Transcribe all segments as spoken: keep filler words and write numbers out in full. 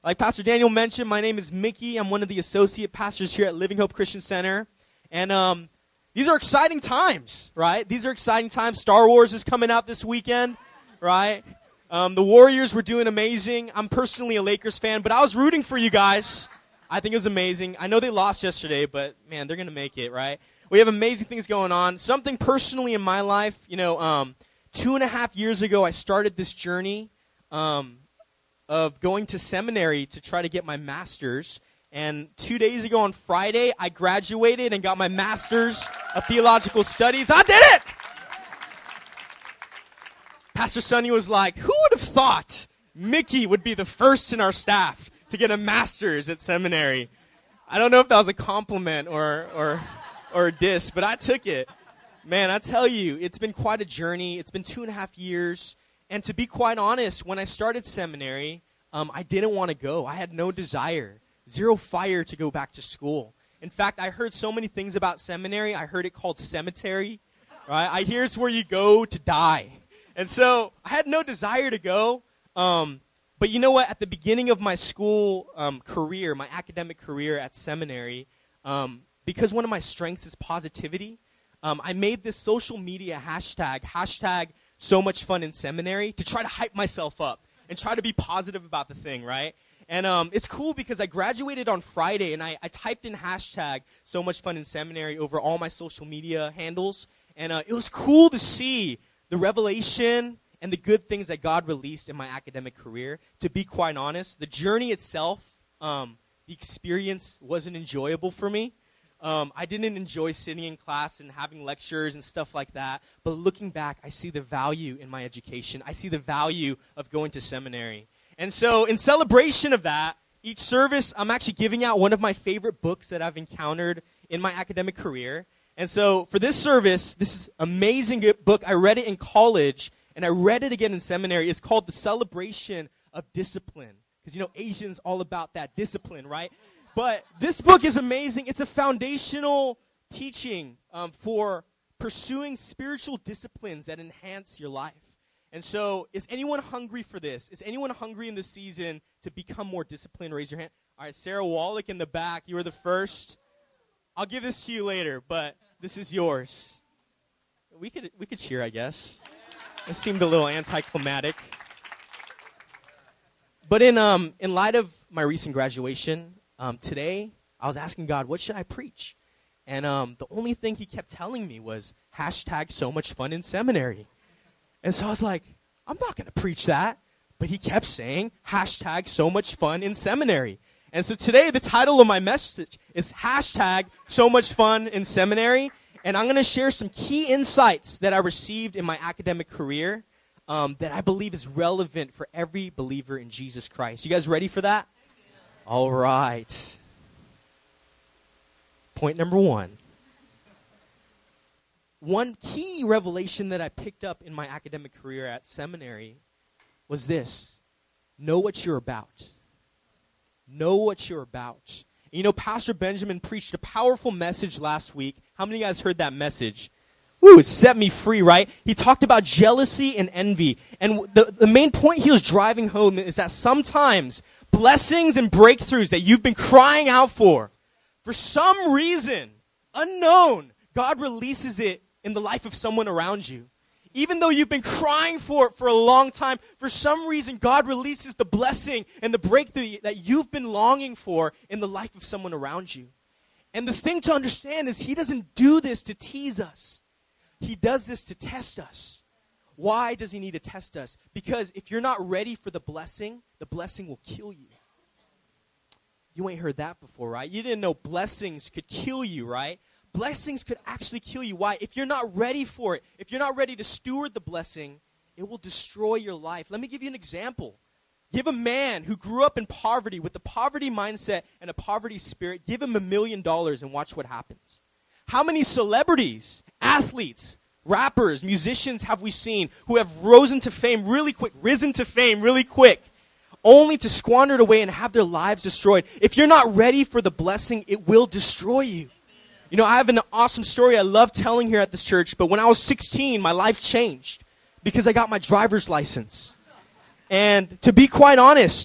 Like Pastor Daniel mentioned, my name is Mickey. I'm one of the associate pastors here at Living Hope Christian Center. And um, these are exciting times, right? These are exciting times. Star Wars is coming out this weekend, right? Um, the Warriors were doing amazing. I'm personally a Lakers fan, but I was rooting for you guys. I think it was amazing. I know they lost yesterday, but, man, they're going to make it, right? We have amazing things going on. Something personally in my life, you know, um, two and a half years ago, I started this journey um, of going to seminary to try to get my master's. And two days ago on Friday, I graduated and got my master's of theological studies. I did it! Pastor Sonny was like, who would have thought Mickey would be the first in our staff to get a master's at seminary? I don't know if that was a compliment or or or a diss, but I took it. Man, I tell you, it's been quite a journey. It's been two and a half years. And to be quite honest, when I started seminary, um, I didn't want to go. I had no desire, zero fire to go back to school. In fact, I heard so many things about seminary. I heard it called cemetery, right? I hear it's where you go to die. And so I had no desire to go. Um, but you know what? At the beginning of my school um, career, my academic career at seminary, um, because one of my strengths is positivity, um, I made this social media hashtag, hashtag so much fun in seminary, to try to hype myself up and try to be positive about the thing, right? And um, it's cool because I graduated on Friday, and I, I typed in hashtag so much fun in seminary over all my social media handles. And uh, it was cool to see the revelation and the good things that God released in my academic career. To be quite honest, the journey itself, um, the experience wasn't enjoyable for me. Um, I didn't enjoy sitting in class and having lectures and stuff like that. But looking back, I see the value in my education. I see the value of going to seminary. And so in celebration of that, each service, I'm actually giving out one of my favorite books that I've encountered in my academic career. And so for this service, this is an amazing book. I read it in college, and I read it again in seminary. It's called The Celebration of Discipline. Because, you know, Asians all about that discipline, right? But this book is amazing. It's a foundational teaching um, for pursuing spiritual disciplines that enhance your life. And so is anyone hungry for this? Is anyone hungry in this season to become more disciplined? Raise your hand. All right, Sarah Wallach in the back. You were the first. I'll give this to you later, but this is yours. We could we could cheer, I guess. It seemed a little anticlimactic. But in um in light of my recent graduation, um, today I was asking God, what should I preach? And um, the only thing he kept telling me was hashtag so much fun in seminary. And so I was like, I'm not going to preach that. But he kept saying hashtag so much fun in seminary. And so today the title of my message is hashtag so much fun in seminary. And I'm going to share some key insights that I received in my academic career um, that I believe is relevant for every believer in Jesus Christ. You guys ready for that? All right. Point number one. One key revelation that I picked up in my academic career at seminary was this: know what you're about. Know what you're about. And you know, Pastor Benjamin preached a powerful message last week. How many of you guys heard that message? Woo, it set me free, right? He talked about jealousy and envy. And the, the main point he was driving home is that sometimes blessings and breakthroughs that you've been crying out for, for some reason, unknown, God releases it in the life of someone around you. Even though you've been crying for it for a long time, for some reason, God releases the blessing and the breakthrough that you've been longing for in the life of someone around you. And the thing to understand is he doesn't do this to tease us. He does this to test us. Why does he need to test us? Because if you're not ready for the blessing, the blessing will kill you. You ain't heard that before, right? You didn't know blessings could kill you, right? Blessings could actually kill you. Why? If you're not ready for it, if you're not ready to steward the blessing, it will destroy your life. Let me give you an example. Give a man who grew up in poverty with a poverty mindset and a poverty spirit, give him a million dollars and watch what happens. How many celebrities, athletes, rappers, musicians have we seen who have risen to fame really quick, risen to fame really quick, only to squander it away and have their lives destroyed? If you're not ready for the blessing, it will destroy you. You know, I have an awesome story I love telling here at this church, but when I was sixteen, my life changed because I got my driver's license. And to be quite honest,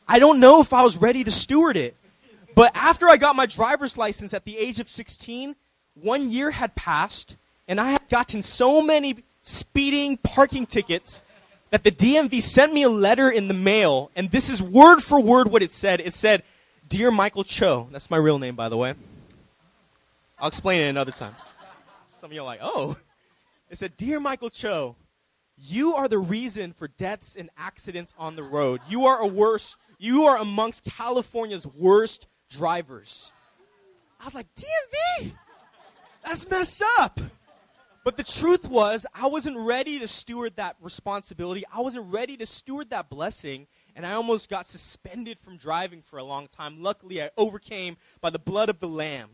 I don't know if I was ready to steward it. But after I got my driver's license at the age of sixteen, one year had passed, and I had gotten so many speeding parking tickets that the D M V sent me a letter in the mail, and this is word for word what it said. It said, "Dear Michael Cho," that's my real name, by the way. I'll explain it another time. Some of you are like, oh. It said, "Dear Michael Cho, you are the reason for deaths and accidents on the road. You are a worst, you are amongst California's worst drivers." I was like, D M V? That's messed up. But the truth was, I wasn't ready to steward that responsibility. I wasn't ready to steward that blessing, and I almost got suspended from driving for a long time. Luckily, I overcame by the blood of the Lamb.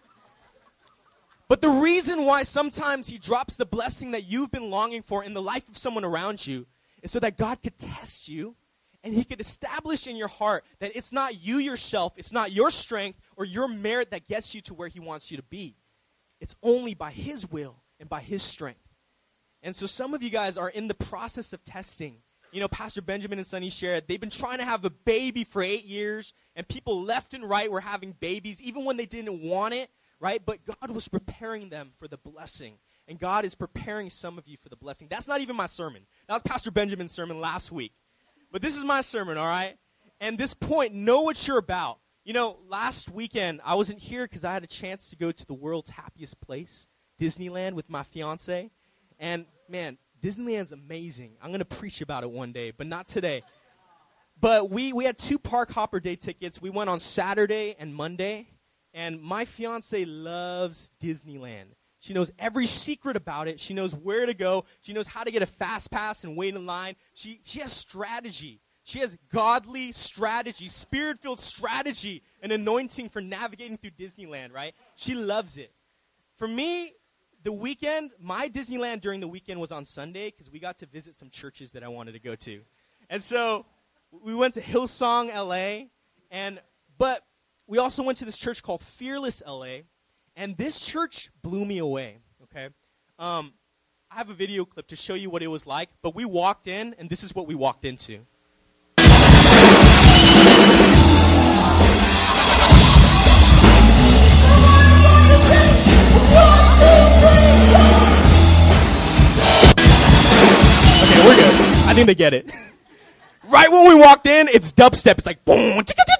But the reason why sometimes he drops the blessing that you've been longing for in the life of someone around you is so that God could test you, and he could establish in your heart that it's not you yourself, it's not your strength or your merit that gets you to where he wants you to be. It's only by his will and by his strength. And so some of you guys are in the process of testing. You know, Pastor Benjamin and Sonny shared, they've been trying to have a baby for eight years, and people left and right were having babies, even when they didn't want it, right? But God was preparing them for the blessing. And God is preparing some of you for the blessing. That's not even my sermon. That was Pastor Benjamin's sermon last week. But this is my sermon, all right? And this point, know what you're about. You know, last weekend, I wasn't here because I had a chance to go to the world's happiest place, Disneyland, with my fiance. And, man, Disneyland's amazing. I'm going to preach about it one day, but not today. But we, we had two Park Hopper Day tickets. We went on Saturday and Monday. And my fiance loves Disneyland. She knows every secret about it. She knows where to go. She knows how to get a fast pass and wait in line. She, she has strategy. She has godly strategy, spirit-filled strategy, and anointing for navigating through Disneyland, right? She loves it. For me, the weekend, my Disneyland during the weekend was on Sunday because we got to visit some churches that I wanted to go to. And so we went to Hillsong, L A, and but we also went to this church called Fearless L A, and this church blew me away, okay? Um, I have a video clip to show you what it was like, but we walked in, and this is what we walked into. Okay, we're good. I think they get it. Right when we walked in, it's dubstep. It's like, boom.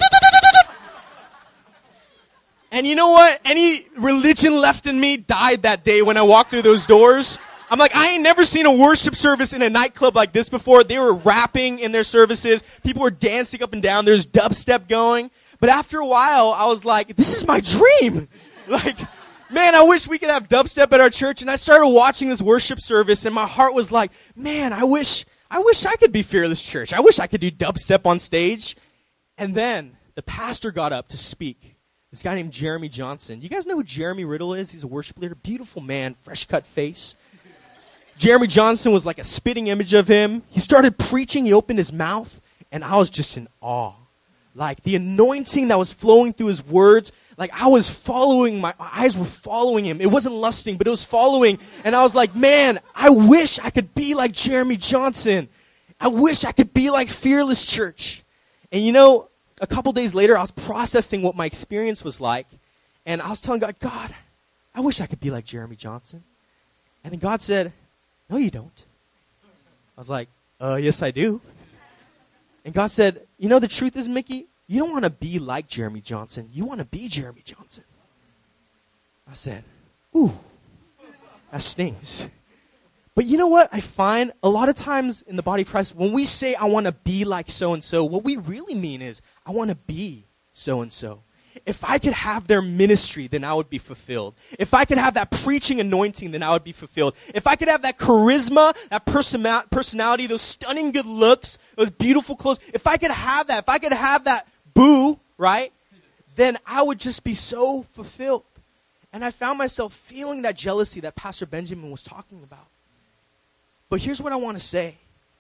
And you know what? Any religion left in me died that day when I walked through those doors. I'm like, I ain't never seen a worship service in a nightclub like this before. They were rapping in their services. People were dancing up and down. There's dubstep going. But after a while, I was like, this is my dream. Like, man, I wish we could have dubstep at our church. And I started watching this worship service, and my heart was like, man, I wish, I wish I could be Fearless Church. I wish I could do dubstep on stage. And then the pastor got up to speak. This guy named Jeremy Johnson. You guys know who Jeremy Riddle is? He's a worship leader. Beautiful man, fresh-cut face. Jeremy Johnson was like a spitting image of him. He started preaching. He opened his mouth, and I was just in awe. Like, the anointing that was flowing through his words, like, I was following, my eyes were following him. It wasn't lusting, but it was following. And I was like, man, I wish I could be like Jeremy Johnson. I wish I could be like Fearless Church. And you know, a couple days later, I was processing what my experience was like. And I was telling God, God, I wish I could be like Jeremy Johnson. And then God said, no, you don't. I was like, uh, yes, I do. And God said, you know, the truth is, Mickey, you don't want to be like Jeremy Johnson. You want to be Jeremy Johnson. I said, ooh, that stings. But you know what I find? A lot of times in the body of Christ, when we say, I want to be like so-and-so, what we really mean is, I want to be so-and-so. If I could have their ministry, then I would be fulfilled. If I could have that preaching anointing, then I would be fulfilled. If I could have that charisma, that person- personality, those stunning good looks, those beautiful clothes, if I could have that, if I could have that boo, right, then I would just be so fulfilled. And I found myself feeling that jealousy that Pastor Benjamin was talking about. But here's what I want to say.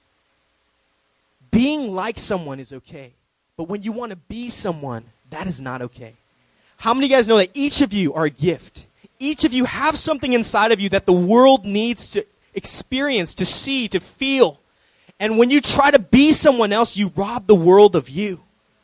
Being like someone is okay. But when you want to be someone, that is not okay. How many of you guys know that each of you are a gift? Each of you have something inside of you that the world needs to experience, to see, to feel. And when you try to be someone else, you rob the world of you.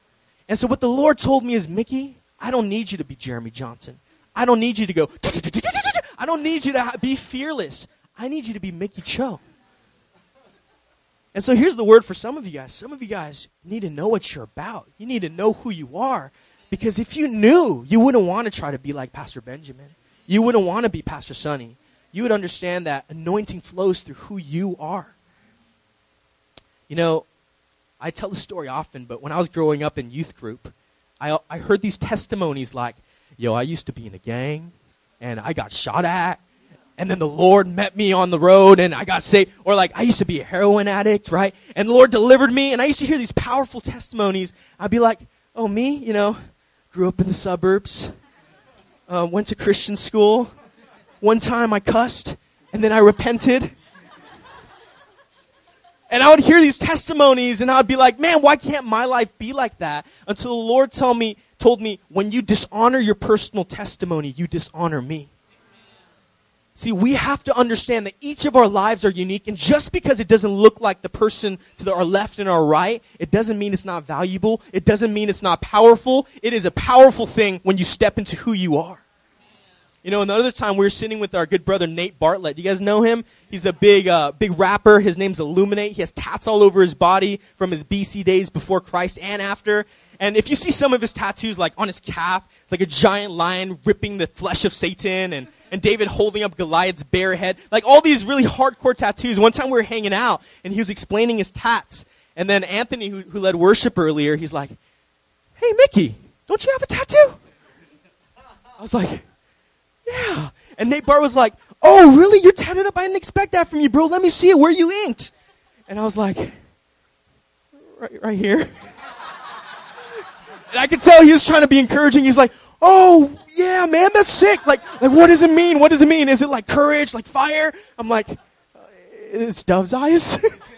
And so what the Lord told me is, Mickey, I don't need you to be Jeremy Johnson. I don't need you to go, I don't need you to be fearless. I need you to be Mickey Cho. And so here's the word for some of you guys. Some of you guys need to know what you're about. You need to know who you are. Because if you knew, you wouldn't want to try to be like Pastor Benjamin. You wouldn't want to be Pastor Sonny. You would understand that anointing flows through who you are. You know, I tell the story often, but when I was growing up in youth group, I, I heard these testimonies like, yo, I used to be in a gang, and I got shot at, and then the Lord met me on the road, and I got saved. Or like, I used to be a heroin addict, right? And the Lord delivered me, and I used to hear these powerful testimonies. I'd be like, oh, me, you know, grew up in the suburbs, uh, went to Christian school. One time I cussed, and then I repented. And I would hear these testimonies, and I would be like, man, why can't my life be like that? Until the Lord told me, told me, when you dishonor your personal testimony, you dishonor me. See, we have to understand that each of our lives are unique, and just because it doesn't look like the person to the, our left and our right, it doesn't mean it's not valuable. It doesn't mean it's not powerful. It is a powerful thing when you step into who you are. You know, another time we were sitting with our good brother Nate Bartlett. You guys know him? He's a big, uh, big rapper. His name's Illuminate. He has tats all over his body from his B C days before Christ and after. And if you see some of his tattoos, like on his calf, it's like a giant lion ripping the flesh of Satan, and, and David holding up Goliath's bare head. Like all these really hardcore tattoos. One time we were hanging out, and he was explaining his tats. And then Anthony, who, who led worship earlier, he's like, hey, Mickey, don't you have a tattoo? I was like, yeah. And Nate Bart was like, oh, really? You're tatted up? I didn't expect that from you, bro. Let me see it. Where you inked? And I was like, right, right here. And I could tell he was trying to be encouraging. He's like, oh, yeah, man, that's sick. Like, like, what does it mean? What does it mean? Is it like courage, like fire? I'm like, it's dove's eyes.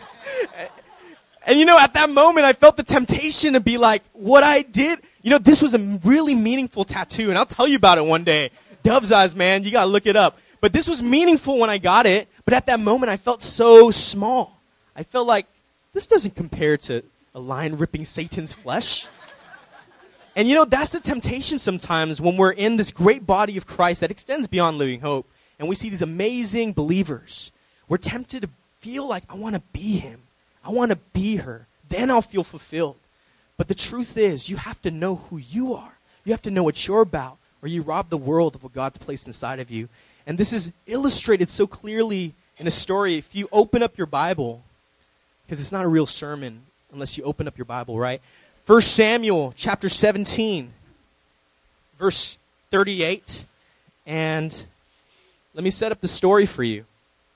And, you know, at that moment, I felt the temptation to be like, what I did, you know, this was a really meaningful tattoo. And I'll tell you about it one day. Dove's eyes, man. You got to look it up. But this was meaningful when I got it. But at that moment, I felt so small. I felt like this doesn't compare to a lion ripping Satan's flesh. And, you know, that's the temptation sometimes when we're in this great body of Christ that extends beyond Living Hope. And we see these amazing believers. We're tempted to feel like, I want to be him. I want to be her. Then I'll feel fulfilled. But the truth is, you have to know who you are. You have to know what you're about, or you rob the world of what God's placed inside of you. And this is illustrated so clearly in a story. If you open up your Bible, because it's not a real sermon unless you open up your Bible, right? First Samuel chapter seventeen, verse thirty-eight. And let me set up the story for you.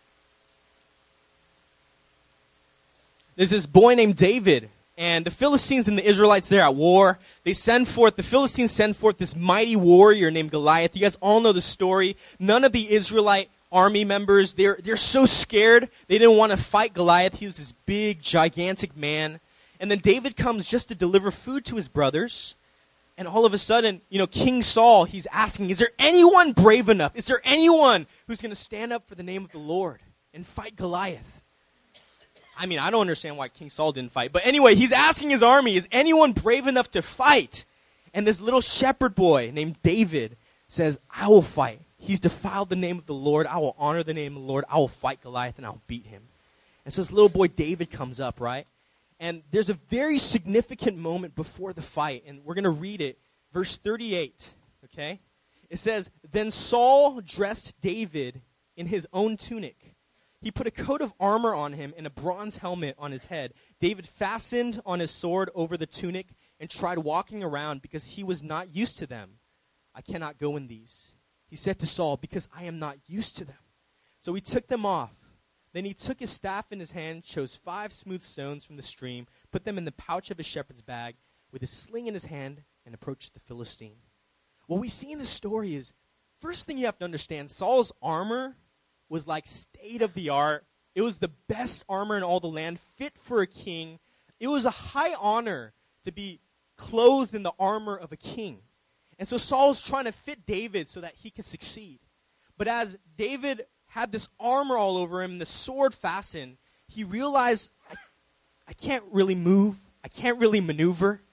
There's this boy named David. And the Philistines and the Israelites, they're at war. They send forth, the Philistines send forth this mighty warrior named Goliath. You guys all know the story. None of the Israelite army members, they're, they're so scared. They didn't want to fight Goliath. He was this big, gigantic man. And then David comes just to deliver food to his brothers. And all of a sudden, you know, King Saul, he's asking, is there anyone brave enough? Is there anyone who's going to stand up for the name of the Lord and fight Goliath? I mean, I don't understand why King Saul didn't fight. But anyway, he's asking his army, is anyone brave enough to fight? And this little shepherd boy named David says, I will fight. He's defiled the name of the Lord. I will honor the name of the Lord. I will fight Goliath and I'll beat him. And so this little boy David comes up, right? And there's a very significant moment before the fight. And we're going to read it. Verse thirty-eight, okay? It says, then Saul dressed David in his own tunic. He put a coat of armor on him and a bronze helmet on his head. David fastened on his sword over the tunic and tried walking around because he was not used to them. I cannot go in these. He said to Saul, because I am not used to them. So he took them off. Then he took his staff in his hand, chose five smooth stones from the stream, put them in the pouch of his shepherd's bag with his sling in his hand, and approached the Philistine. What we see in this story is, first thing you have to understand, Saul's armor was like state of the art. It was the best armor in all the land, fit for a king. It was a high honor to be clothed in the armor of a king. And so Saul's trying to fit David so that he can succeed. But as David had this armor all over him, the sword fastened, he realized, I, I can't really move. I can't really maneuver.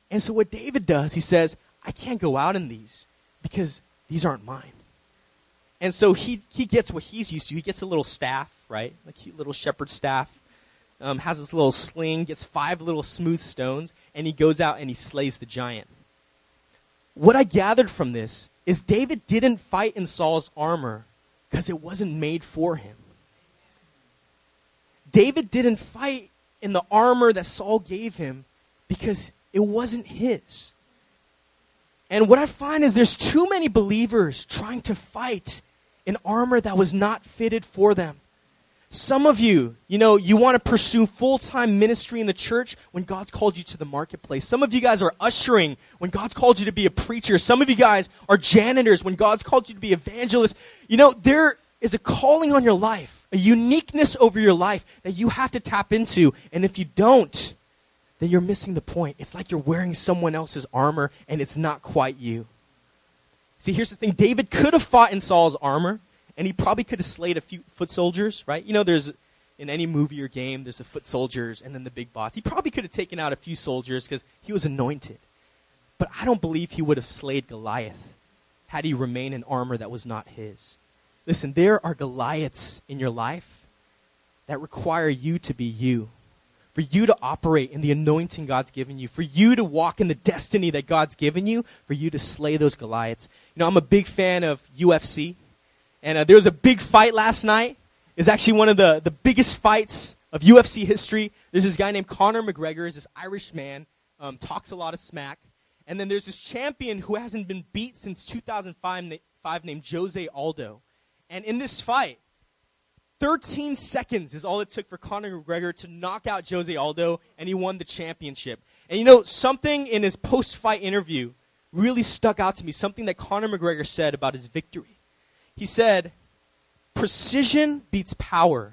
And so what David does, he says, I can't go out in these because these aren't mine. And so he, he gets what he's used to. He gets a little staff, right? A cute little shepherd staff. Um, has this little sling, gets five little smooth stones, and he goes out and he slays the giant. What I gathered from this is David didn't fight in Saul's armor because it wasn't made for him. David didn't fight in the armor that Saul gave him because it wasn't his. And what I find is there's too many believers trying to fight in armor that was not fitted for them. Some of you, you know, you want to pursue full-time ministry in the church when God's called you to the marketplace. Some of you guys are ushering when God's called you to be a preacher. Some of you guys are janitors when God's called you to be evangelists. You know, there is a calling on your life, a uniqueness over your life that you have to tap into. And if you don't, then you're missing the point. It's like you're wearing someone else's armor and it's not quite you. See, here's the thing. David could have fought in Saul's armor. And he probably could have slayed a few foot soldiers, right? You know, there's, in any movie or game, there's the foot soldiers and then the big boss. He probably could have taken out a few soldiers because he was anointed. But I don't believe he would have slayed Goliath had he remained in armor that was not his. Listen, there are Goliaths in your life that require you to be you. For you to operate in the anointing God's given you. For you to walk in the destiny that God's given you. For you to slay those Goliaths. You know, I'm a big fan of U F C. And uh, there was a big fight last night. It's actually one of the, the biggest fights of U F C history. There's this guy named Conor McGregor. He's this Irish man. Um, talks a lot of smack. And then there's this champion who hasn't been beat since two thousand five named Jose Aldo. And in this fight, thirteen seconds is all it took for Conor McGregor to knock out Jose Aldo, and he won the championship. And you know, something in his post-fight interview really stuck out to me, something that Conor McGregor said about his victory. He said, precision beats power.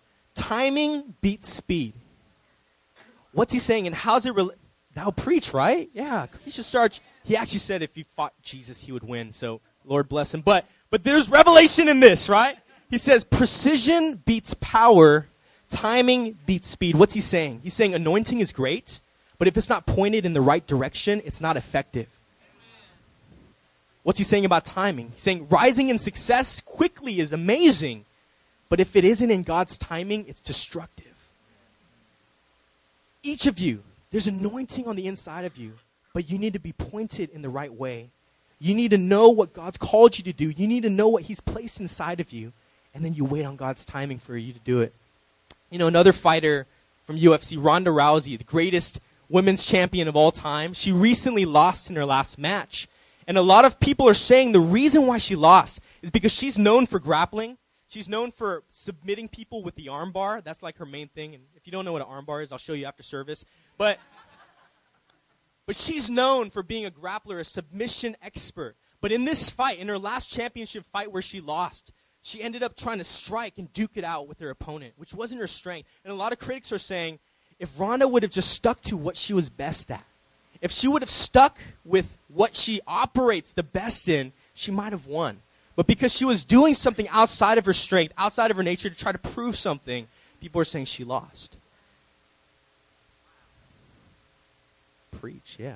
Timing beats speed. What's he saying, and how's it related? Thou preach, right? Yeah, he should start. He actually said if he fought Jesus, he would win, so Lord bless him. But but there's revelation in this, right? He says precision beats power, timing beats speed. What's he saying? He's saying anointing is great, but if it's not pointed in the right direction, it's not effective. What's he saying about timing? He's saying rising in success quickly is amazing, but if it isn't in God's timing, it's destructive. Each of you, there's anointing on the inside of you, but you need to be pointed in the right way. You need to know what God's called you to do. You need to know what he's placed inside of you, and then you wait on God's timing for you to do it. You know, another fighter from U F C, Ronda Rousey, the greatest women's champion of all time, she recently lost in her last match. And a lot of people are saying the reason why she lost is because she's known for grappling. She's known for submitting people with the arm bar. That's like her main thing. And if you don't know what an arm bar is, I'll show you after service. But, but she's known for being a grappler, a submission expert. But in this fight, in her last championship fight where she lost, she ended up trying to strike and duke it out with her opponent, which wasn't her strength. And a lot of critics are saying, if Ronda would have just stuck to what she was best at, if she would have stuck with what she operates the best in, she might have won. But because she was doing something outside of her strength, outside of her nature to try to prove something, people are saying she lost. Preach, yeah.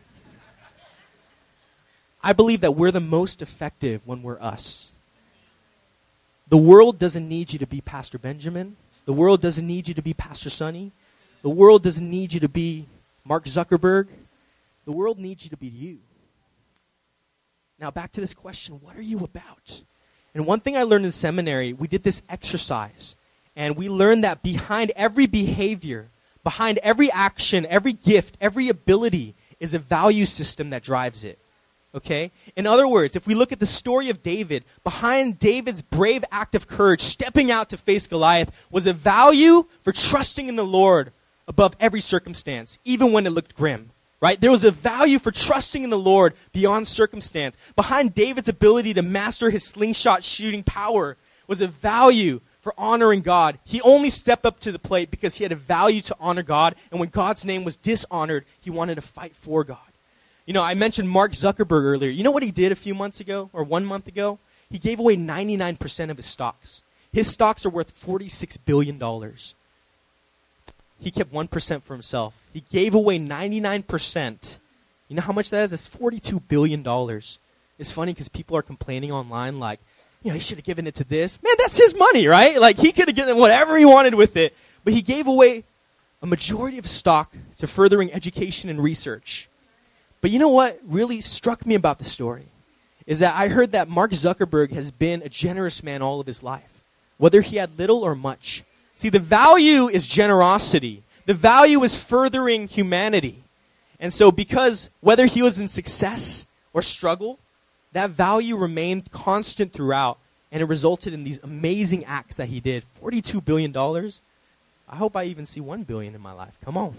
I believe that we're the most effective when we're us. The world doesn't need you to be Pastor Benjamin. The world doesn't need you to be Pastor Sonny. The world doesn't need you to be Mark Zuckerberg. The world needs you to be you. Now back to this question, what are you about? And one thing I learned in seminary, we did this exercise. And we learned that behind every behavior, behind every action, every gift, every ability is a value system that drives it. Okay? In other words, if we look at the story of David, behind David's brave act of courage, stepping out to face Goliath, was a value for trusting in the Lord above every circumstance, even when it looked grim. Right? There was a value for trusting in the Lord beyond circumstance. Behind David's ability to master his slingshot shooting power was a value for honoring God. He only stepped up to the plate because he had a value to honor God. And when God's name was dishonored, he wanted to fight for God. You know, I mentioned Mark Zuckerberg earlier. You know what he did a few months ago or one month ago? He gave away ninety-nine percent of his stocks. His stocks are worth forty-six billion dollars. He kept one percent for himself. He gave away ninety-nine percent You know how much that is? That's forty-two billion dollars. It's funny because people are complaining online like, you know, he should have given it to this. Man, that's his money, right? Like, he could have given whatever he wanted with it. But he gave away a majority of stock to furthering education and research. But you know what really struck me about the story is that I heard that Mark Zuckerberg has been a generous man all of his life, whether he had little or much. See, the value is generosity. The value is furthering humanity. And so because whether he was in success or struggle, that value remained constant throughout, and it resulted in these amazing acts that he did. forty-two billion dollars. I hope I even see one billion in my life. Come on.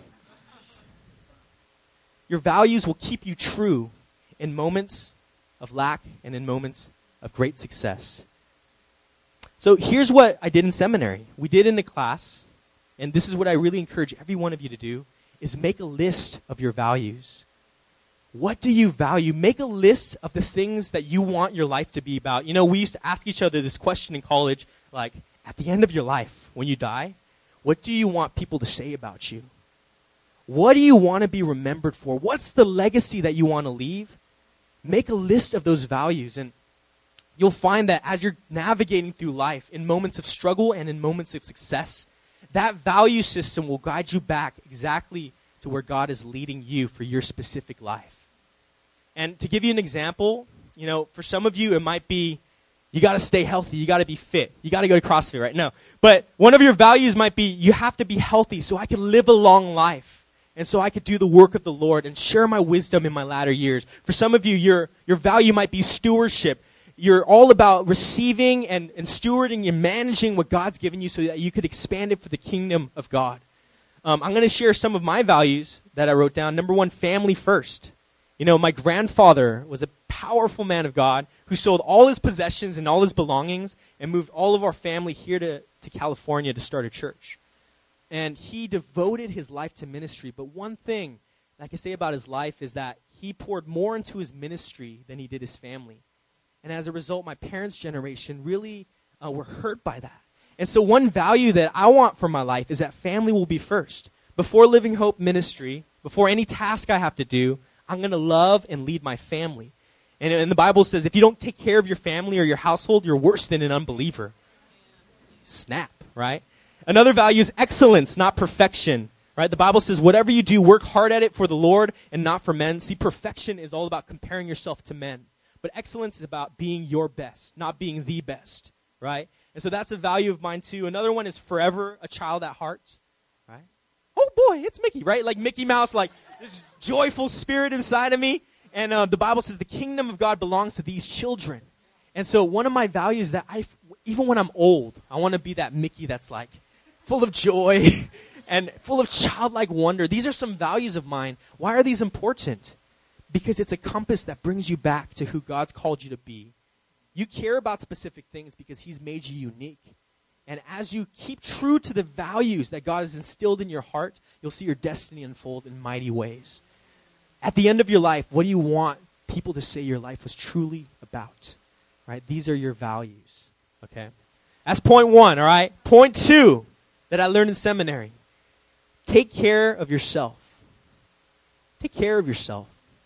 Your values will keep you true in moments of lack and in moments of great success. So here's what I did in seminary. We did in the class, and this is what I really encourage every one of you to do, is make a list of your values. What do you value? Make a list of the things that you want your life to be about. You know, we used to ask each other this question in college, like, at the end of your life, when you die, what do you want people to say about you? What do you want to be remembered for? What's the legacy that you want to leave? Make a list of those values, and you'll find that as you're navigating through life, in moments of struggle and in moments of success, that value system will guide you back exactly to where God is leading you for your specific life. And to give you an example, you know, for some of you, it might be, you got to stay healthy, you got to be fit, you got to go to CrossFit, right? No. But one of your values might be, you have to be healthy so I can live a long life. And so I could do the work of the Lord and share my wisdom in my latter years. For some of you, your, your value might be stewardship. You're all about receiving and, and stewarding and managing what God's given you so that you could expand it for the kingdom of God. Um, I'm going to share some of my values that I wrote down. Number one, family first. You know, my grandfather was a powerful man of God who sold all his possessions and all his belongings and moved all of our family here to, to California to start a church. And he devoted his life to ministry. But one thing I can say about his life is that he poured more into his ministry than he did his family. And as a result, my parents' generation really uh, were hurt by that. And so one value that I want for my life is that family will be first. Before Living Hope Ministry, before any task I have to do, I'm going to love and lead my family. And, and the Bible says if you don't take care of your family or your household, you're worse than an unbeliever. Snap, right? Another value is excellence, not perfection. Right? The Bible says whatever you do, work hard at it for the Lord and not for men. See, perfection is all about comparing yourself to men. But excellence is about being your best, not being the best. Right? And so that's a value of mine too. Another one is forever a child at heart. Right? Oh boy, it's Mickey, right? Like Mickey Mouse, like this joyful spirit inside of me. And uh, the Bible says the kingdom of God belongs to these children. And so one of my values that I, even when I'm old, I want to be that Mickey that's like full of joy and full of childlike wonder. These are some values of mine. Why are these important? Because it's a compass that brings you back to who God's called you to be. You care about specific things because he's made you unique. And as you keep true to the values that God has instilled in your heart, you'll see your destiny unfold in mighty ways. At the end of your life, what do you want people to say your life was truly about? Right? These are your values. Okay? That's point one, all right? Point two that I learned in seminary. Take care of yourself. Take care of yourself.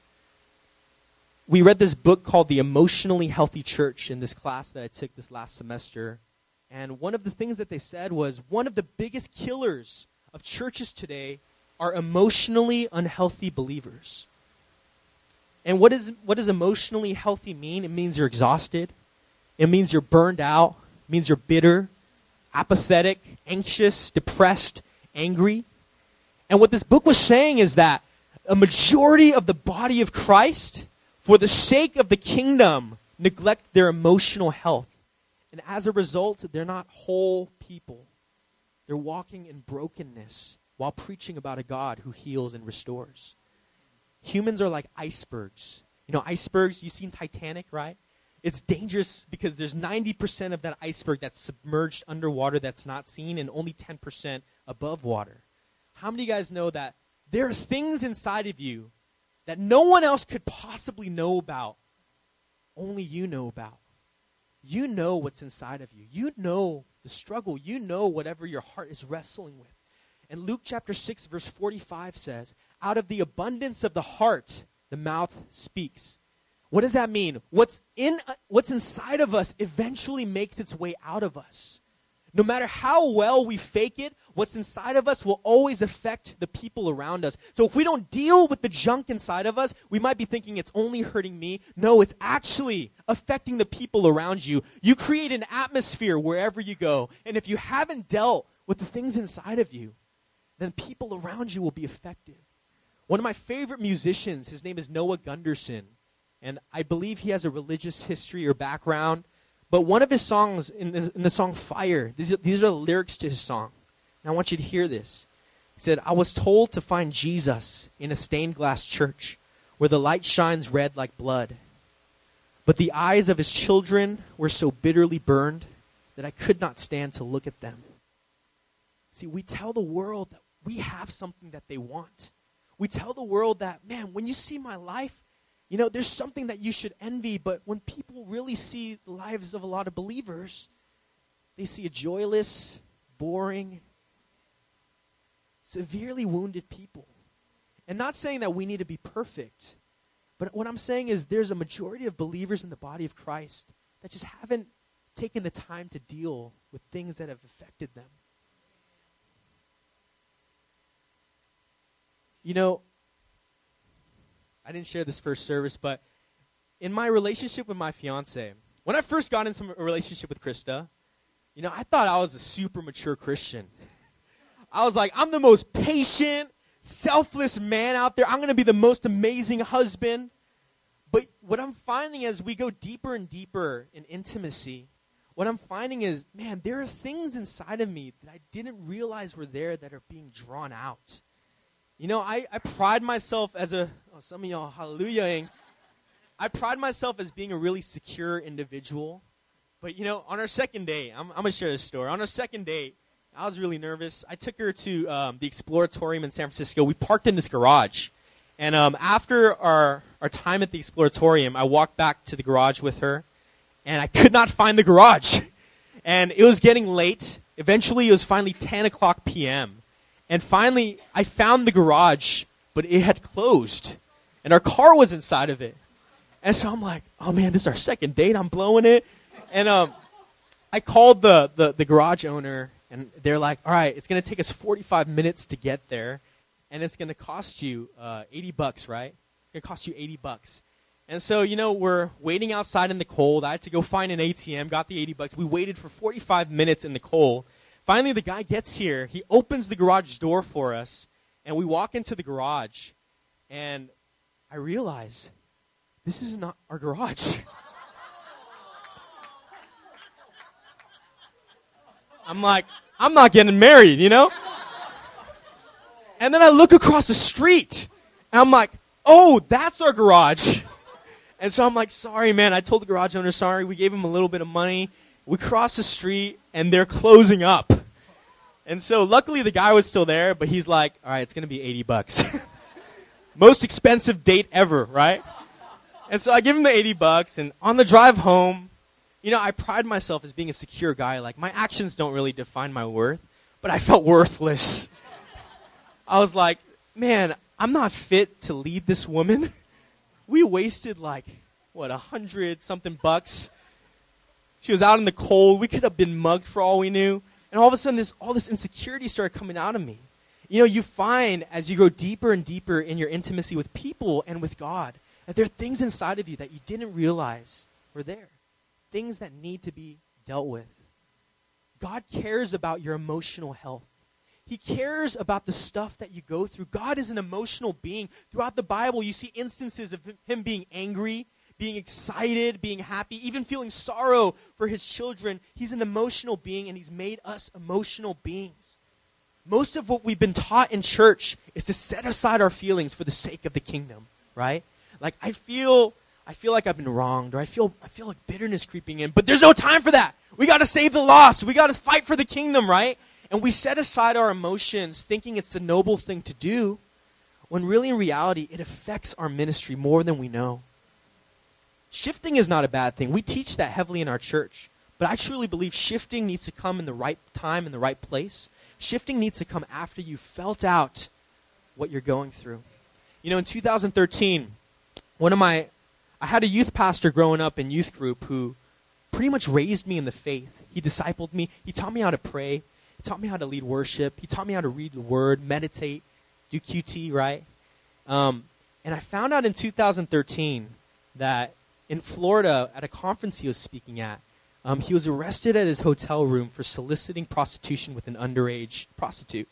We read this book called The Emotionally Healthy Church in this class that I took this last semester. And one of the things that they said was one of the biggest killers of churches today are emotionally unhealthy believers. And what is what does emotionally healthy mean? It means you're exhausted. It means you're burned out. It means you're bitter, apathetic, anxious, depressed, angry. And what this book was saying is that a majority of the body of Christ, for the sake of the kingdom, neglect their emotional health. And as a result, they're not whole people. They're walking in brokenness while preaching about a God who heals and restores. Humans are like icebergs. You know, icebergs, you've seen Titanic, right? It's dangerous because there's ninety percent of that iceberg that's submerged underwater that's not seen and only ten percent above water. How many of you guys know that there are things inside of you that no one else could possibly know about, only you know about? You know what's inside of you. You know the struggle. You know whatever your heart is wrestling with. And Luke chapter six, verse forty-five says, out of the abundance of the heart, the mouth speaks. What does that mean? What's in uh, what's inside of us eventually makes its way out of us. No matter how well we fake it, what's inside of us will always affect the people around us. So if we don't deal with the junk inside of us, we might be thinking it's only hurting me. No, it's actually affecting the people around you. You create an atmosphere wherever you go. And if you haven't dealt with the things inside of you, then people around you will be affected. One of my favorite musicians, his name is Noah Gunderson. And I believe he has a religious history or background. But one of his songs, in the, in the song Fire, these are, these are the lyrics to his song. And I want you to hear this. He said, I was told to find Jesus in a stained glass church where the light shines red like blood. But the eyes of his children were so bitterly burned that I could not stand to look at them. See, we tell the world that we have something that they want. We tell the world that, man, when you see my life, you know, there's something that you should envy, but when people really see the lives of a lot of believers, they see a joyless, boring, severely wounded people. And not saying that we need to be perfect, but what I'm saying is there's a majority of believers in the body of Christ that just haven't taken the time to deal with things that have affected them. You know, I didn't share this first service, but in my relationship with my fiance, when I first got into a relationship with Krista, you know, I thought I was a super mature Christian. I was like, I'm the most patient, selfless man out there. I'm going to be the most amazing husband. But what I'm finding as we go deeper and deeper in intimacy, what I'm finding is, man, there are things inside of me that I didn't realize were there that are being drawn out. You know, I, I pride myself as a, oh, some of y'all hallelujahing. I pride myself as being a really secure individual. But, you know, on our second date, I'm, I'm going to share this story. On our second date, I was really nervous. I took her to um, the Exploratorium in San Francisco. We parked in this garage. And um, after our, our time at the Exploratorium, I walked back to the garage with her. And I could not find the garage. And it was getting late. Eventually, it was finally ten o'clock p.m., and finally, I found the garage, but it had closed. And our car was inside of it. And so I'm like, oh, man, this is our second date. I'm blowing it. And um, I called the, the, the garage owner, and they're like, all right, it's going to take us forty-five minutes to get there. And it's going to cost you uh, eighty bucks, right? It's going to cost you eighty bucks. And so, you know, we're waiting outside in the cold. I had to go find an A T M, got the eighty bucks. We waited for forty-five minutes in the cold. Finally, the guy gets here. He opens the garage door for us, and we walk into the garage, and I realize this is not our garage. I'm like, I'm not getting married, you know? And then I look across the street, and I'm like, oh, that's our garage. And so I'm like, sorry, man. I told the garage owner, sorry. We gave him a little bit of money. We cross the street, and they're closing up. And so luckily the guy was still there, but he's like, all right, it's going to be eighty bucks. Most expensive date ever, right? And so I give him the eighty bucks, and on the drive home, you know, I pride myself as being a secure guy. Like, my actions don't really define my worth, but I felt worthless. I was like, man, I'm not fit to lead this woman. We wasted like, what, a hundred something bucks. She was out in the cold. We could have been mugged for all we knew. And all of a sudden, this all this insecurity started coming out of me. You know, you find as you go deeper and deeper in your intimacy with people and with God, that there are things inside of you that you didn't realize were there. Things that need to be dealt with. God cares about your emotional health. He cares about the stuff that you go through. God is an emotional being. Throughout the Bible, you see instances of him being angry, being excited, being happy, even feeling sorrow for his children. He's an emotional being, and he's made us emotional beings. Most of what we've been taught in church is to set aside our feelings for the sake of the kingdom, right? Like, I feel I feel like I've been wronged, or I feel I feel like bitterness creeping in, but there's no time for that. We got to save the lost. We got to fight for the kingdom, right? And we set aside our emotions thinking it's the noble thing to do, when really in reality it affects our ministry more than we know. Shifting is not a bad thing. We teach that heavily in our church. But I truly believe shifting needs to come in the right time, in the right place. Shifting needs to come after you felt out what you're going through. You know, in two thousand thirteen, one of my, I had a youth pastor growing up in youth group who pretty much raised me in the faith. He discipled me. He taught me how to pray. He taught me how to lead worship. He taught me how to read the word, meditate, do Q T, right? Um, and I found out in two thousand thirteen that in Florida, at a conference he was speaking at, um, he was arrested at his hotel room for soliciting prostitution with an underage prostitute.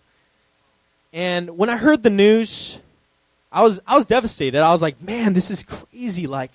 And when I heard the news, I was I was devastated. I was like, man, this is crazy. Like,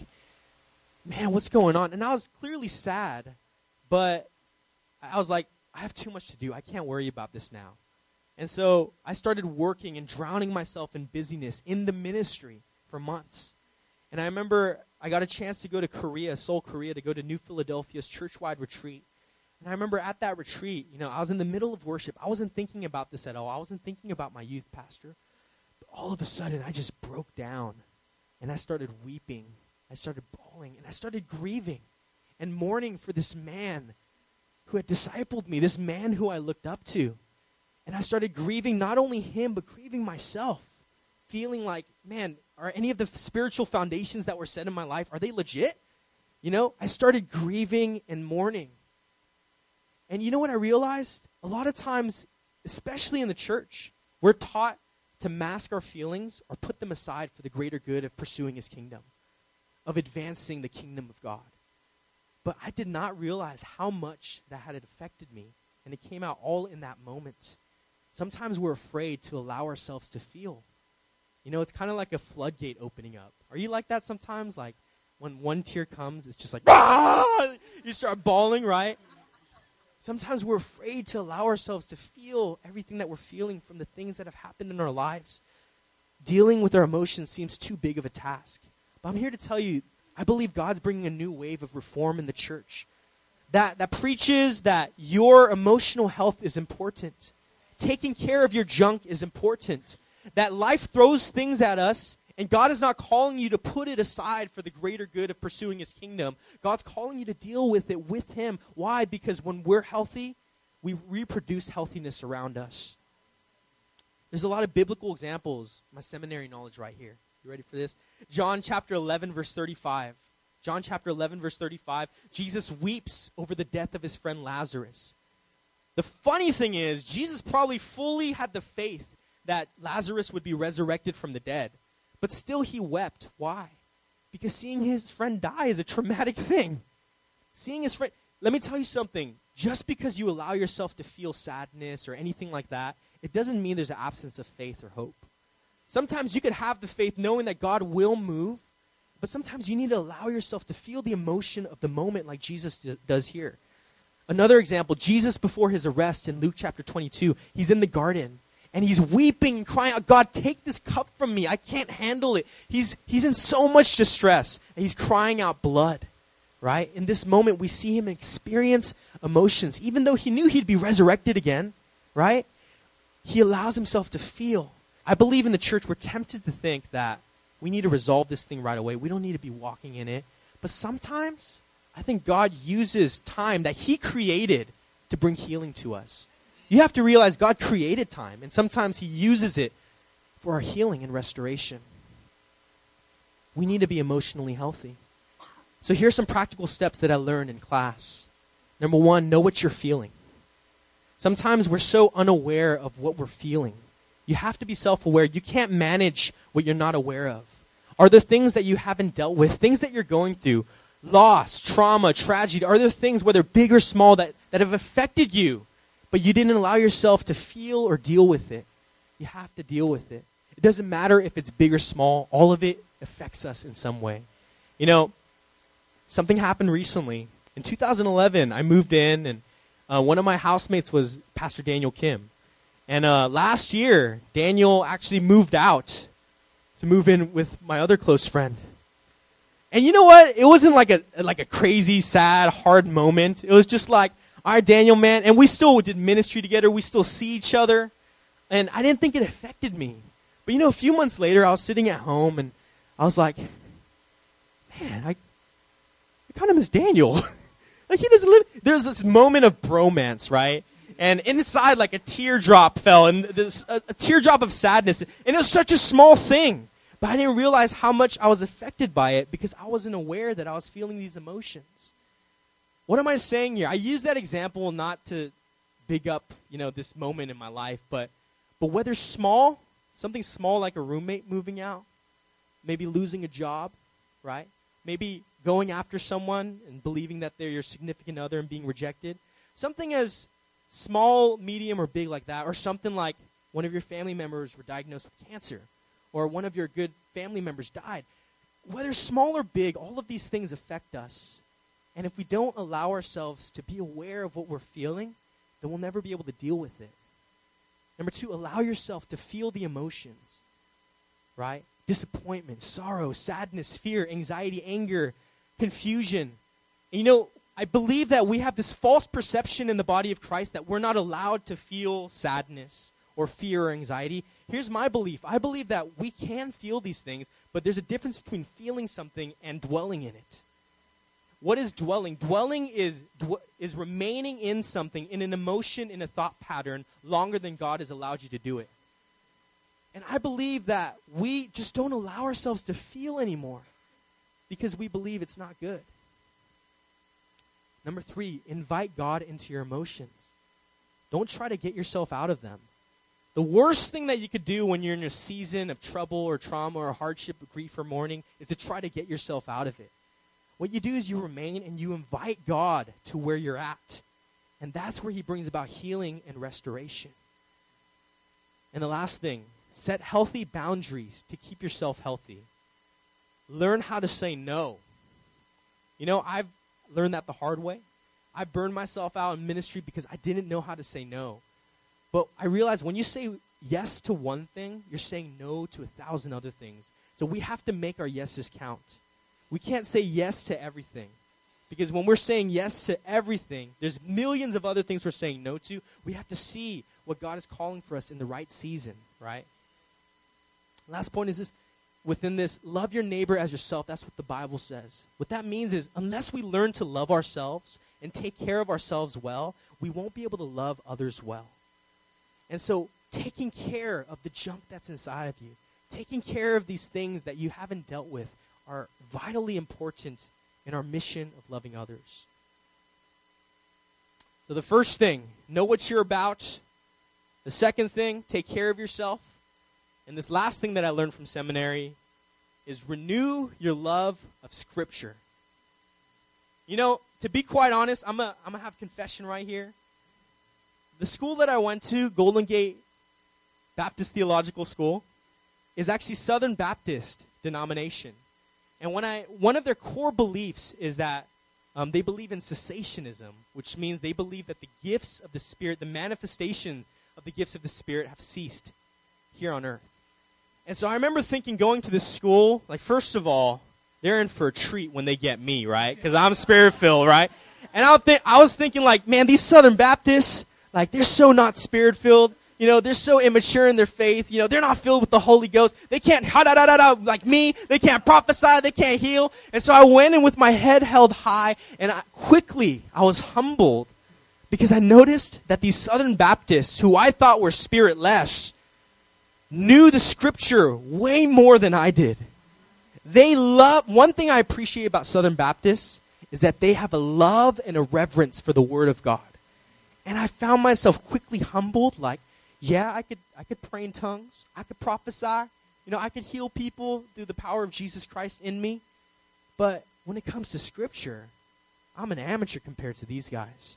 man, what's going on? And I was clearly sad, but I was like, I have too much to do. I can't worry about this now. And so I started working and drowning myself in busyness in the ministry for months. And I remember I got a chance to go to Korea, Seoul, Korea, to go to New Philadelphia's church-wide retreat. And I remember at that retreat, you know, I was in the middle of worship. I wasn't thinking about this at all. I wasn't thinking about my youth pastor. But all of a sudden, I just broke down. And I started weeping. I started bawling. And I started grieving and mourning for this man who had discipled me, this man who I looked up to. And I started grieving not only him, but grieving myself. Feeling like, man, are any of the spiritual foundations that were set in my life, are they legit? You know, I started grieving and mourning. And you know what I realized? A lot of times, especially in the church, we're taught to mask our feelings or put them aside for the greater good of pursuing his kingdom, of advancing the kingdom of God. But I did not realize how much that had affected me. And it came out all in that moment. Sometimes we're afraid to allow ourselves to feel. You know, it's kind of like a floodgate opening up. Are you like that sometimes? Like, when one tear comes, it's just like, ah! You start bawling, right? Sometimes we're afraid to allow ourselves to feel everything that we're feeling from the things that have happened in our lives. Dealing with our emotions seems too big of a task. But I'm here to tell you, I believe God's bringing a new wave of reform in the church that, that preaches that your emotional health is important. Taking care of your junk is important. That life throws things at us, and God is not calling you to put it aside for the greater good of pursuing his kingdom. God's calling you to deal with it with him. Why? Because when we're healthy, we reproduce healthiness around us. There's a lot of biblical examples. My seminary knowledge right here. You ready for this? John chapter eleven, verse thirty-five. John chapter eleven, verse thirty-five. Jesus weeps over the death of his friend Lazarus. The funny thing is, Jesus probably fully had the faith that Lazarus would be resurrected from the dead. But still he wept. Why? Because seeing his friend die is a traumatic thing. Seeing his friend, let me tell you something. Just because you allow yourself to feel sadness or anything like that, it doesn't mean there's an absence of faith or hope. Sometimes you could have the faith knowing that God will move, but sometimes you need to allow yourself to feel the emotion of the moment like Jesus d- does here. Another example, Jesus before his arrest in Luke chapter twenty-two, he's in the garden. And he's weeping and crying out, God, take this cup from me. I can't handle it. He's, he's in so much distress. And he's crying out blood, right? In this moment, we see him experience emotions. Even though he knew he'd be resurrected again, right? He allows himself to feel. I believe in the church, we're tempted to think that we need to resolve this thing right away. We don't need to be walking in it. But sometimes, I think God uses time that he created to bring healing to us. You have to realize God created time, and sometimes he uses it for our healing and restoration. We need to be emotionally healthy. So here's some practical steps that I learned in class. Number one, know what you're feeling. Sometimes we're so unaware of what we're feeling. You have to be self-aware. You can't manage what you're not aware of. Are there things that you haven't dealt with, things that you're going through, loss, trauma, tragedy? Are there things, whether big or small, that, that have affected you? But you didn't allow yourself to feel or deal with it. You have to deal with it. It doesn't matter if it's big or small. All of it affects us in some way. You know, something happened recently. In two thousand eleven, I moved in, and uh, one of my housemates was Pastor Daniel Kim. And uh, last year, Daniel actually moved out to move in with my other close friend. And you know what? It wasn't like a like a crazy, sad, hard moment. It was just like, all right, Daniel, man, and we still did ministry together. We still see each other. And I didn't think it affected me. But, you know, a few months later, I was sitting at home, and I was like, man, I, I kind of miss Daniel. Like, he doesn't live. There's this moment of bromance, right? And inside, like, a teardrop fell, and this, a, a teardrop of sadness. And it was such a small thing. But I didn't realize how much I was affected by it because I wasn't aware that I was feeling these emotions. What am I saying here? I use that example not to big up, you know, this moment in my life, but but whether small, something small like a roommate moving out, maybe losing a job, right? Maybe going after someone and believing that they're your significant other and being rejected. Something as small, medium, or big like that, or something like one of your family members were diagnosed with cancer, or one of your good family members died. Whether small or big, all of these things affect us. And if we don't allow ourselves to be aware of what we're feeling, then we'll never be able to deal with it. Number two, allow yourself to feel the emotions, right? Disappointment, sorrow, sadness, fear, anxiety, anger, confusion. And you know, I believe that we have this false perception in the body of Christ that we're not allowed to feel sadness or fear or anxiety. Here's my belief. I believe that we can feel these things, but there's a difference between feeling something and dwelling in it. What is dwelling? Dwelling is dw- is remaining in something, in an emotion, in a thought pattern, longer than God has allowed you to do it. And I believe that we just don't allow ourselves to feel anymore because we believe it's not good. Number three, invite God into your emotions. Don't try to get yourself out of them. The worst thing that you could do when you're in a season of trouble or trauma or hardship or grief or mourning is to try to get yourself out of it. What you do is you remain and you invite God to where you're at. And that's where he brings about healing and restoration. And the last thing, set healthy boundaries to keep yourself healthy. Learn how to say no. You know, I've learned that the hard way. I burned myself out in ministry because I didn't know how to say no. But I realized when you say yes to one thing, you're saying no to a thousand other things. So we have to make our yeses count. We can't say yes to everything. Because when we're saying yes to everything, there's millions of other things we're saying no to. We have to see what God is calling for us in the right season, right? Last point is this. Within this, love your neighbor as yourself. That's what the Bible says. What that means is unless we learn to love ourselves and take care of ourselves well, we won't be able to love others well. And so taking care of the junk that's inside of you, taking care of these things that you haven't dealt with are vitally important in our mission of loving others. So the first thing, know what you're about. The second thing, take care of yourself. And this last thing that I learned from seminary is renew your love of Scripture. You know, to be quite honest, I'm going I'm to have confession right here. The school that I went to, Golden Gate Baptist Theological School, is actually Southern Baptist denomination. And when I, one of their core beliefs is that um, they believe in cessationism, which means they believe that the gifts of the Spirit, the manifestation of the gifts of the Spirit have ceased here on earth. And so I remember thinking, going to this school, like, first of all, they're in for a treat when they get me, right? Because I'm Spirit-filled, right? And I, think, I was thinking, like, man, these Southern Baptists, like, they're so not Spirit-filled. You know, they're so immature in their faith. You know, they're not filled with the Holy Ghost. They can't ha-da-da-da-da like me. They can't prophesy. They can't heal. And so I went in with my head held high, and I, quickly I was humbled because I noticed that these Southern Baptists, who I thought were spiritless, knew the Scripture way more than I did. They love, one thing I appreciate about Southern Baptists is that they have a love and a reverence for the Word of God. And I found myself quickly humbled, like, yeah, I could I could pray in tongues. I could prophesy. You know, I could heal people through the power of Jesus Christ in me. But when it comes to Scripture, I'm an amateur compared to these guys.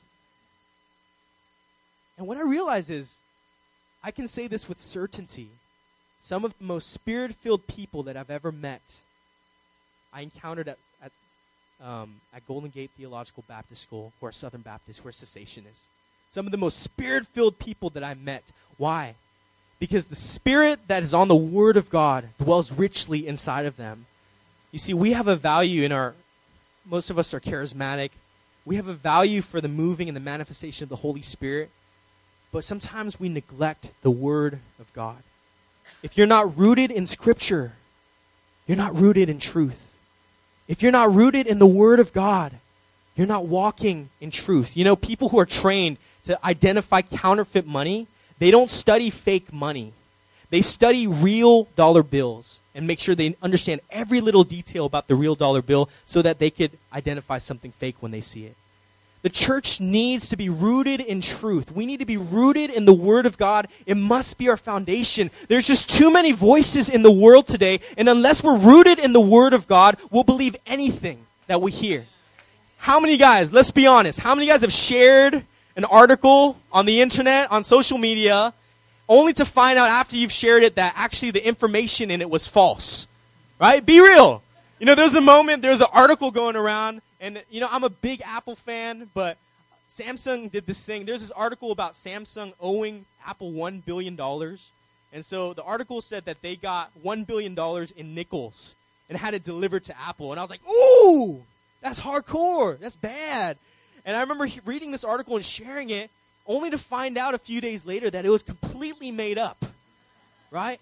And what I realize is, I can say this with certainty. Some of the most Spirit-filled people that I've ever met, I encountered at at, um, at Golden Gate Theological Baptist School, who are Southern Baptists, who are cessationists. Some of the most Spirit-filled people that I met. Why? Because the Spirit that is on the Word of God dwells richly inside of them. You see, we have a value in our, most of us are charismatic. We have a value for the moving and the manifestation of the Holy Spirit. But sometimes we neglect the Word of God. If you're not rooted in Scripture, you're not rooted in truth. If you're not rooted in the Word of God, you're not walking in truth. You know, people who are trained to identify counterfeit money, they don't study fake money. They study real dollar bills and make sure they understand every little detail about the real dollar bill so that they could identify something fake when they see it. The church needs to be rooted in truth. We need to be rooted in the Word of God. It must be our foundation. There's just too many voices in the world today, and unless we're rooted in the Word of God, we'll believe anything that we hear. How many guys, let's be honest, how many guys have shared an article on the internet, on social media, only to find out after you've shared it that actually the information in it was false? Right? Be real. You know, there's a moment, there's an article going around, and, you know, I'm a big Apple fan, but Samsung did this thing. There's this article about Samsung owing Apple one billion dollars. And so the article said that they got one billion dollars in nickels and had it delivered to Apple. And I was like, ooh, that's hardcore. That's bad. And I remember he- reading this article and sharing it, only to find out a few days later that it was completely made up. Right?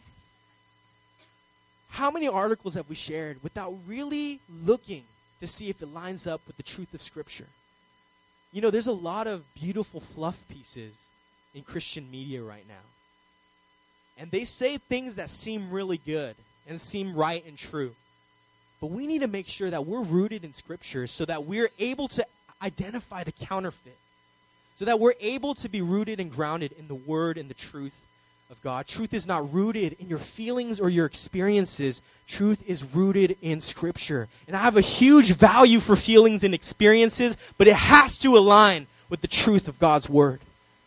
How many articles have we shared without really looking to see if it lines up with the truth of Scripture? You know, there's a lot of beautiful fluff pieces in Christian media right now. And they say things that seem really good and seem right and true. But we need to make sure that we're rooted in Scripture so that we're able to identify the counterfeit. So that we're able to be rooted and grounded in the Word and the truth of God. Truth is not rooted in your feelings or your experiences. Truth is rooted in Scripture. And I have a huge value for feelings and experiences, but it has to align with the truth of God's Word.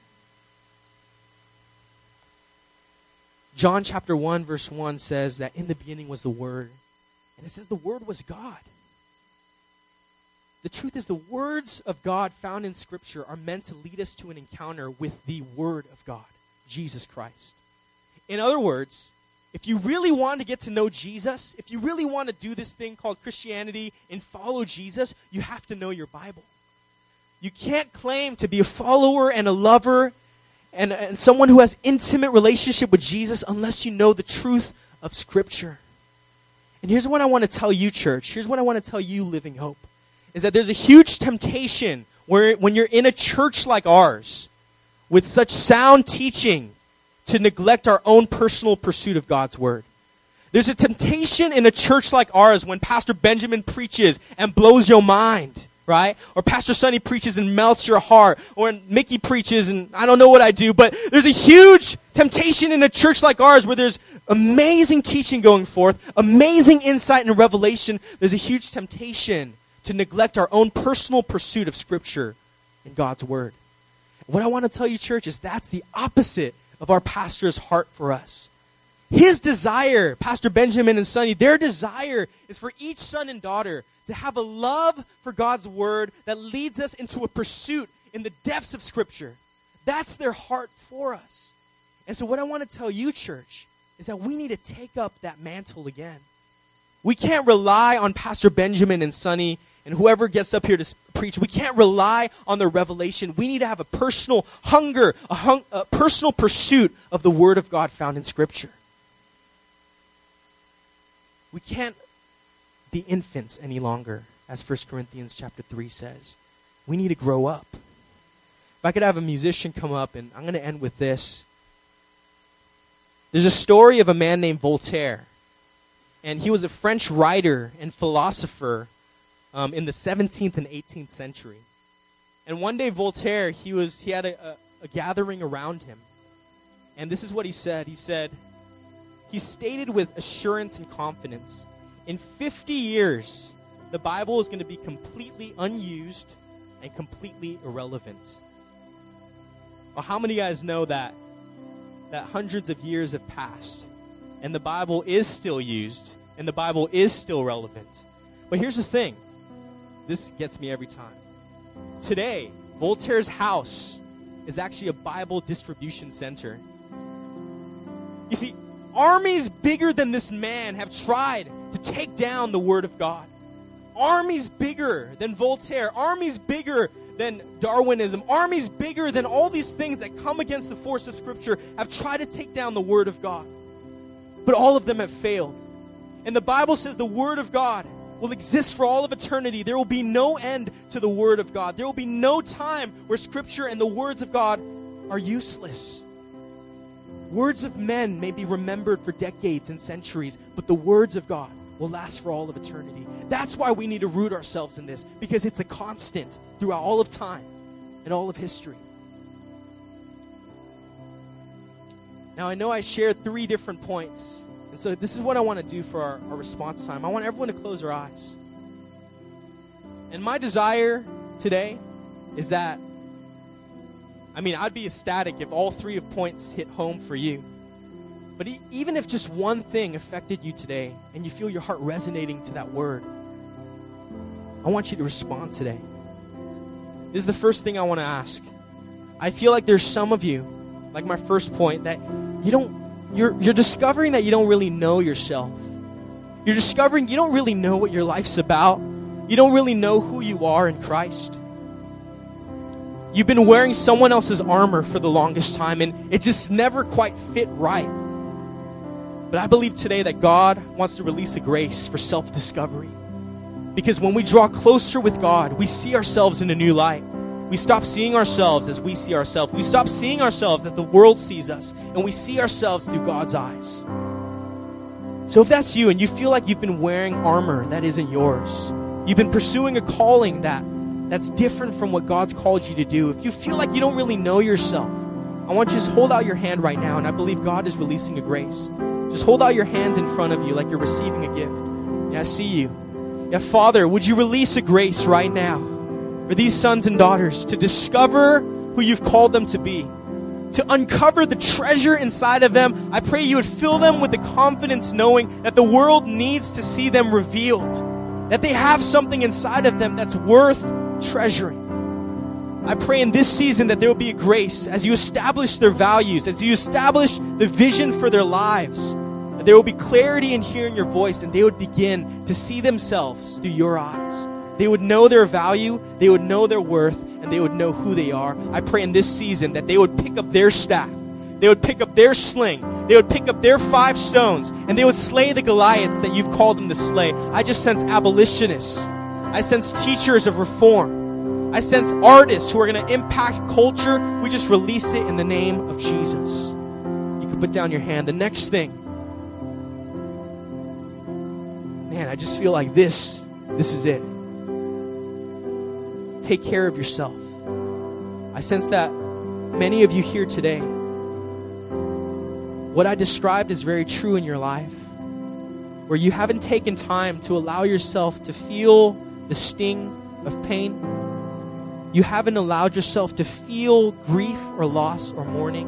John chapter one verse one says that in the beginning was the Word. And it says the Word was God. The truth is the words of God found in Scripture are meant to lead us to an encounter with the Word of God, Jesus Christ. In other words, if you really want to get to know Jesus, if you really want to do this thing called Christianity and follow Jesus, you have to know your Bible. You can't claim to be a follower and a lover and, and someone who has intimate relationship with Jesus unless you know the truth of Scripture. And here's what I want to tell you, church. Here's what I want to tell you, Living Hope, is that there's a huge temptation where when you're in a church like ours with such sound teaching to neglect our own personal pursuit of God's Word. There's a temptation in a church like ours when Pastor Benjamin preaches and blows your mind, right? Or Pastor Sonny preaches and melts your heart. Or Mickey preaches and I don't know what I do. But there's a huge temptation in a church like ours where there's amazing teaching going forth, amazing insight and revelation. There's a huge temptation to neglect our own personal pursuit of Scripture and God's Word. What I want to tell you, church, is that's the opposite of our pastor's heart for us. His desire, Pastor Benjamin and Sonny, their desire is for each son and daughter to have a love for God's Word that leads us into a pursuit in the depths of Scripture. That's their heart for us. And so what I want to tell you, church, is that we need to take up that mantle again. We can't rely on Pastor Benjamin and Sonny and whoever gets up here to preach. We can't rely on their revelation. We need to have a personal hunger, a, hung, a personal pursuit of the Word of God found in Scripture. We can't be infants any longer, as First Corinthians chapter three says. We need to grow up. If I could have a musician come up, and I'm going to end with this. There's a story of a man named Voltaire. And he was a French writer and philosopher um, in the seventeenth and eighteenth century. And one day Voltaire, he was he had a, a, a gathering around him. And this is what he said. He said, he stated with assurance and confidence, in fifty years, the Bible is going to be completely unused and completely irrelevant. Well, how many of you guys know that, that hundreds of years have passed and the Bible is still used and the Bible is still relevant? But here's the thing. This gets me every time. Today, Voltaire's house is actually a Bible distribution center. You see, armies bigger than this man have tried to take down the Word of God. Armies bigger than Voltaire. Armies bigger than Darwinism. Armies bigger than all these things that come against the force of Scripture have tried to take down the Word of God. But all of them have failed. And the Bible says the Word of God will exist for all of eternity. There will be no end to the Word of God. There will be no time where Scripture and the words of God are useless. Words of men may be remembered for decades and centuries, but the words of God will last for all of eternity. That's why we need to root ourselves in this, because it's a constant throughout all of time and all of history. Now, I know I shared three different points, and so this is what I want to do for our, our response time. I want everyone to close their eyes. And my desire today is that, I mean, I'd be ecstatic if all three of points hit home for you. But e- even if just one thing affected you today and you feel your heart resonating to that word, I want you to respond today. This is the first thing I want to ask. I feel like there's some of you, like my first point, that you don't, you're, you're discovering that you don't really know yourself. You're discovering you don't really know what your life's about. You don't really know who you are in Christ. You've been wearing someone else's armor for the longest time, and it just never quite fit right. But I believe today that God wants to release a grace for self-discovery. Because when we draw closer with God, we see ourselves in a new light. We stop seeing ourselves as we see ourselves. We stop seeing ourselves as the world sees us, and we see ourselves through God's eyes. So if that's you and you feel like you've been wearing armor that isn't yours, you've been pursuing a calling that that's different from what God's called you to do, if you feel like you don't really know yourself, I want you to just hold out your hand right now, and I believe God is releasing a grace. Just hold out your hands in front of you like you're receiving a gift. Yeah, I see you. Yeah, Father, would you release a grace right now for these sons and daughters to discover who you've called them to be, to uncover the treasure inside of them. I pray you would fill them with the confidence knowing that the world needs to see them revealed, that they have something inside of them that's worth treasuring. I pray in this season that there will be a grace as you establish their values, as you establish the vision for their lives, that there will be clarity in hearing your voice, and they would begin to see themselves through your eyes. They would know their value, they would know their worth, and they would know who they are. I pray in this season that they would pick up their staff, they would pick up their sling, they would pick up their five stones, and they would slay the Goliaths that you've called them to slay. I just sense abolitionists. I sense teachers of reform. I sense artists who are going to impact culture. We just release it in the name of Jesus. You can put down your hand. The next thing, man, I just feel like this, this is it. Take care of yourself. I sense that many of you here today, what I described is very true in your life, where you haven't taken time to allow yourself to feel the sting of pain. You haven't allowed yourself to feel grief or loss or mourning,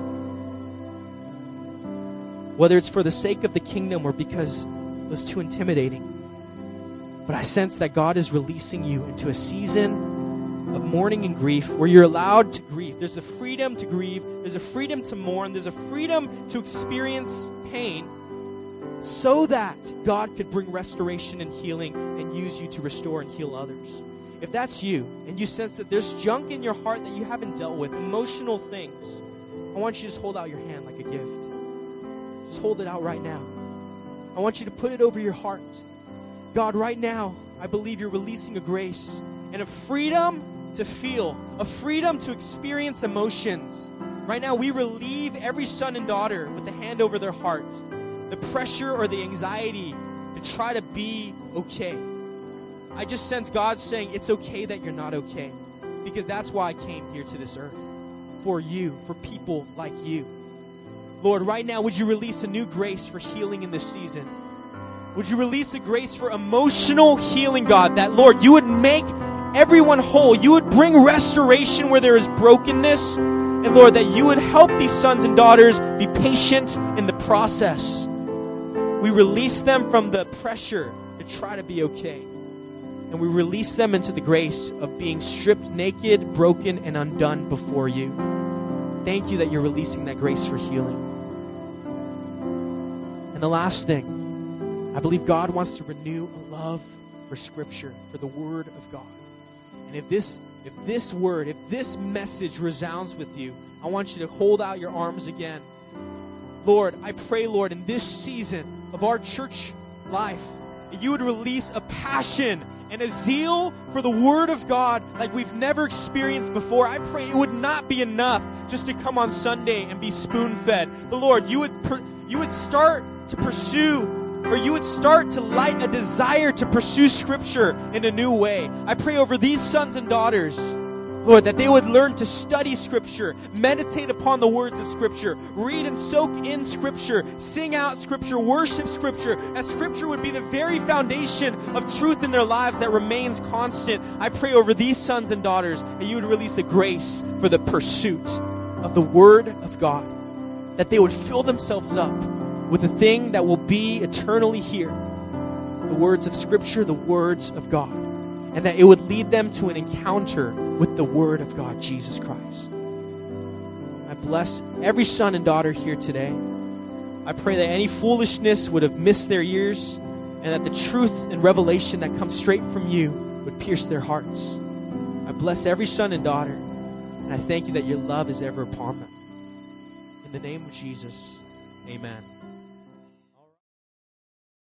whether it's for the sake of the kingdom or because it was too intimidating. But I sense that God is releasing you into a season of mourning and grief where you're allowed to grieve. There's a freedom to grieve. There's a freedom to mourn. There's a freedom to experience pain so that God could bring restoration and healing and use you to restore and heal others. If that's you and you sense that there's junk in your heart that you haven't dealt with, emotional things, I want you to just hold out your hand like a gift. Just hold it out right now. I want you to put it over your heart. God, right now, I believe you're releasing a grace and a freedom to feel, a freedom to experience emotions. Right now, we relieve every son and daughter with the hand over their heart, the pressure or the anxiety to try to be okay. I just sense God saying it's okay that you're not okay, because that's why I came here to this earth, for you, for people like you. Lord, right now, would you release a new grace for healing in this season? Would you release a grace for emotional healing, God, that, Lord, you would make everyone whole. You would bring restoration where there is brokenness. And, Lord, that you would help these sons and daughters be patient in the process. We release them from the pressure to try to be okay. And we release them into the grace of being stripped naked, broken, and undone before you. Thank you that you're releasing that grace for healing. And the last thing, I believe God wants to renew a love for Scripture, for the Word of God. And if this, if this word, if this message resounds with you, I want you to hold out your arms again. Lord, I pray, Lord, in this season of our church life, that you would release a passion and a zeal for the Word of God like we've never experienced before. I pray it would not be enough just to come on Sunday and be spoon-fed. But Lord, you would per- you would start to pursue, or you would start to light a desire to pursue Scripture in a new way. I pray over these sons and daughters, Lord, that they would learn to study Scripture, meditate upon the words of Scripture, read and soak in Scripture, sing out Scripture, worship Scripture, that Scripture would be the very foundation of truth in their lives that remains constant. I pray over these sons and daughters that you would release a grace for the pursuit of the Word of God, that they would fill themselves up with the thing that will be eternally here, the words of Scripture, the words of God, and that it would lead them to an encounter with the Word of God, Jesus Christ. I bless every son and daughter here today. I pray that any foolishness would have missed their ears, and that the truth and revelation that comes straight from you would pierce their hearts. I bless every son and daughter, and I thank you that your love is ever upon them. In the name of Jesus, amen.